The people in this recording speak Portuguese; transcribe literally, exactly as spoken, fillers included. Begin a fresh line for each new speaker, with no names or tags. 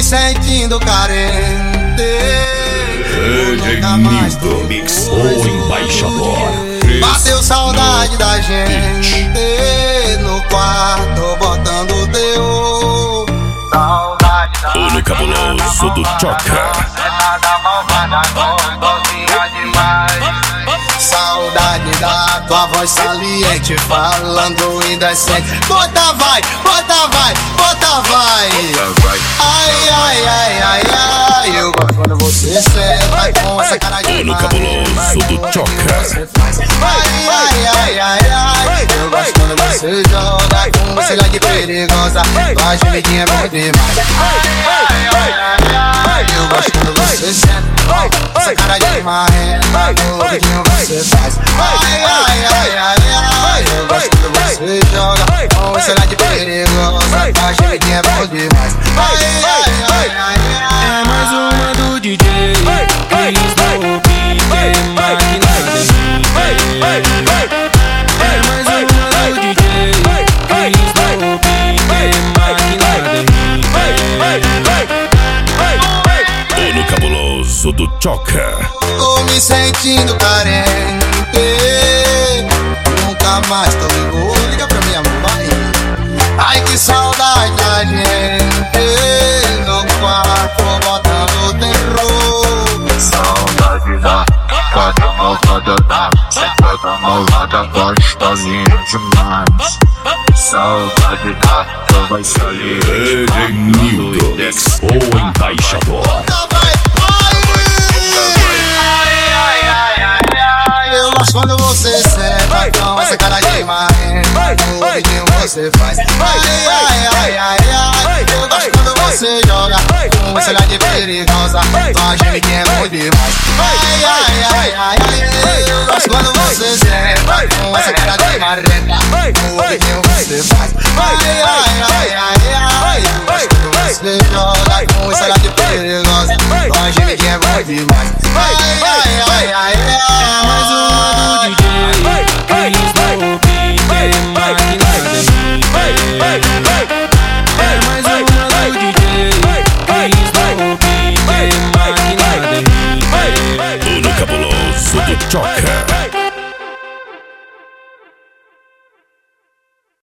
sentindo carente.
D J Nildo Mix, o embaixador.
Bateu saudade da gente no quarto, botando teu. Saudade da
O cabuloso do Choca.
Saudade da tua voz saliente, falando indecente. Bota vai, bota vai, bota vai. Ai, ai, ai, ai, ai. Eu gosto quando você senta com essa cara de
O cabuloso do Choca.
Ai, ai, ai, ai, ai. Eu gosto quando você joga com esse like perigosa. Tua gemidinha é bom demais. Ai, ai, ai, ai. Eu gosto quando você senta com essa cara de marreta. No vidinho você faz. Ai, ai, ai, ai, ai. Eu gosto quando você joga com esse like perigosa. Tua gemidinha é bom demais. Ai, ai, ai, ai, ai.
É mais uma do D J Cris do Beat, máquina de hit. É mais uma do D J Cris do Beat, máquina de hit.
O cabuloso do Choca.
Tô me sentindo carente, nunca mais tô ligou. Liga pra minha mãe. Ai, que saudade da gente no quarto, botando terror.
Saudade da cada malvada da cada malvada gostosinha demais. Saudade da tua voz saliente.
D J Nildo Mix, o embaixador.
Eu gosto quando você senta com essa cara de marrenta. No vidinho você faz. Ai, ai, ai, ai, ai. Eu gosto quando você joga com essa olhar de perigosa. Tua gemidinha é bom demais. Ai, ai, ai, ai, ai. Eu gosto quando você senta com essa cara de marrenta. No vidinho você faz. Ai, ai, ai, ai, ai. Eu gosto quando você joga com essa olhar de perigosa. Tua gemidinha é bom demais. Ai, ai, ai, ai.